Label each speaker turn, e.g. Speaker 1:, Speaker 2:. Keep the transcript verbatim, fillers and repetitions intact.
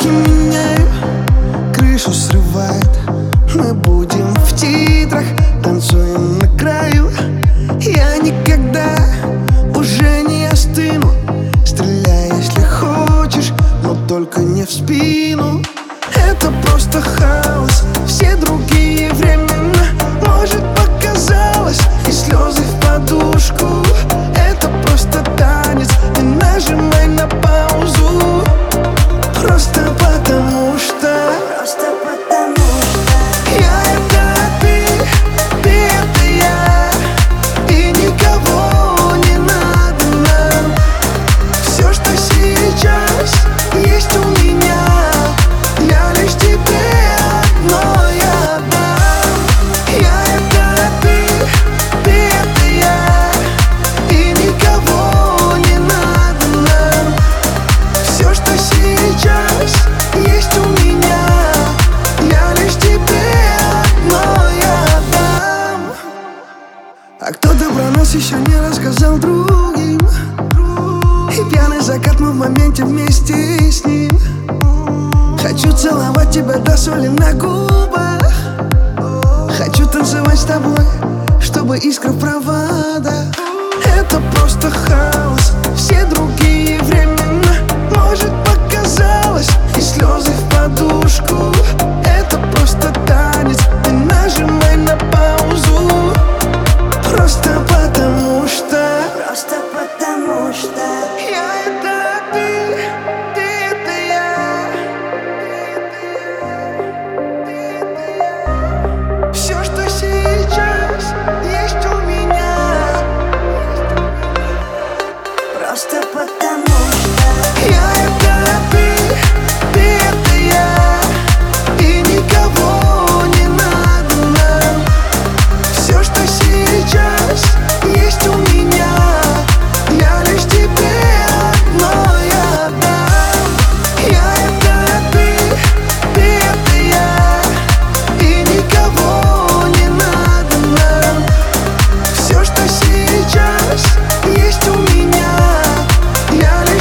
Speaker 1: навыки меняю, крышу срывает. Мы будем в титрах, танцуем на краю. Я никогда уже не остыну. Стреляй, если хочешь, но только не в спину. Это просто хаос, все другие времена. Может, показалось, и слезы в подушку. Это просто танец, не нажимай на паузу. Просто потому что
Speaker 2: Просто потому что
Speaker 1: я это ты, ты это я. И никого не надо нам. Все, что сейчас есть у меня, я лишь тебе одно я дам. Я это ты, ты это я. И никого не надо нам. Все, что сейчас есть у меня, я лишь тебе одно я дам. А кто-то про нас еще не рассказал другим. И пьяный закат мы в моменте вместе с ним. Хочу целовать тебя до соли на губах. Хочу танцевать с тобой, чтобы искра в проводах. Это просто хаос, все другие времена. Может, показалось, и слезы в подушку. Это просто танец, не нажимай на паузу. Просто потому что
Speaker 2: Просто потому что
Speaker 1: я это ты, ты это я. Все, что сейчас есть у меня.
Speaker 2: Просто потому что
Speaker 1: Я это ты, ты это я. И никого не надо нам. Все, что сейчас есть у меня, я лишь тебе одно я дам. Я это ты, ты это я. И никого не надо нам. Все, что сейчас есть у меня, я лишь